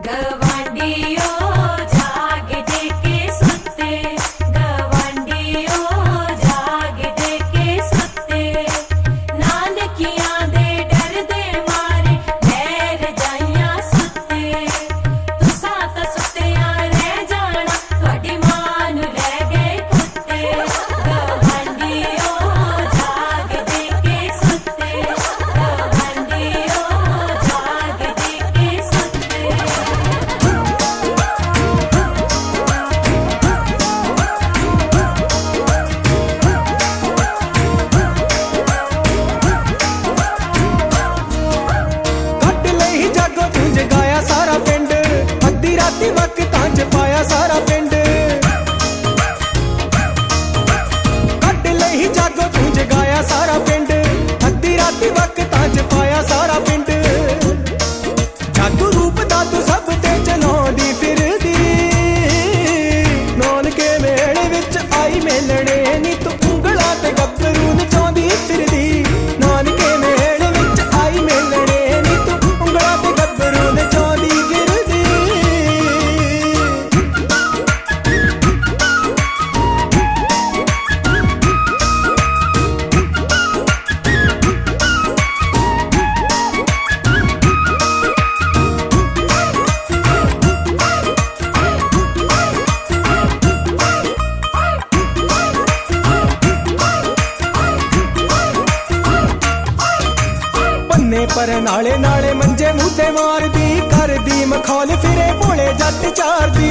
पर नाले नाले मंजे मुद्दे मार दी कर दी मखौल फिरे भोले जट चार दी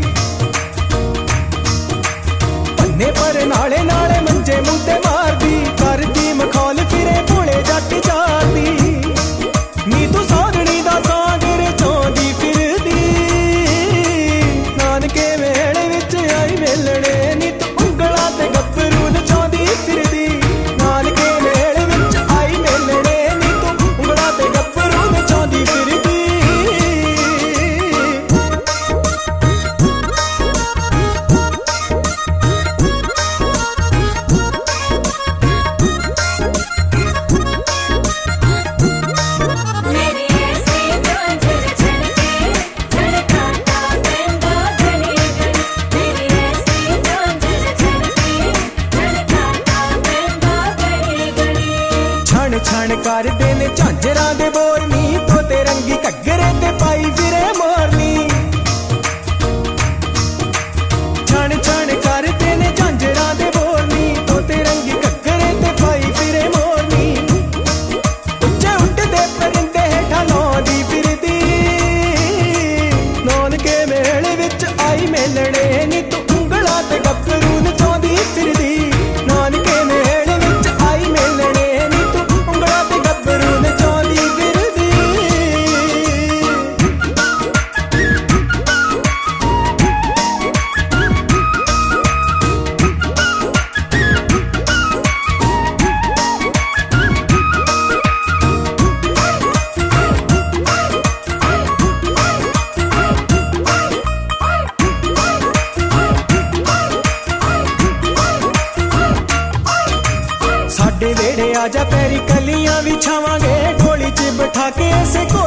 पन्ने पर नाले नाले मंजे मुद्दे मार दी कर दी मखौल फिरे भोले जट चार दी नी तू सागणी दा सागर चौंदी फिर दी नानके मेले विच आई मिलने नी तू उंगला ते गब्बरू नचांदी फिर दी नानके मेले विच आई मिलने नी तू उंगला ते गब्बरू नचांदी फिर दी। छण कर देने झांजरा दे बोरनी तोते रंगी घग्गरे ते पाई फिरे मोरनी छण छण कर देने झांजरा दे बोरनी तोते रंगी घग्गरे ते पाई फिरे मोरनी उच्चे उड़दे परिंदे हेठा लौंदी फिरदी नानके मेले विच आई मिलने नी तू उंगला ते गब्बरू नचांदी फिरदी नानके मेले विच आई मिलने वेड़े आजा पैरी कलियां विछावांगे ढोली च बिठा के ऐसे को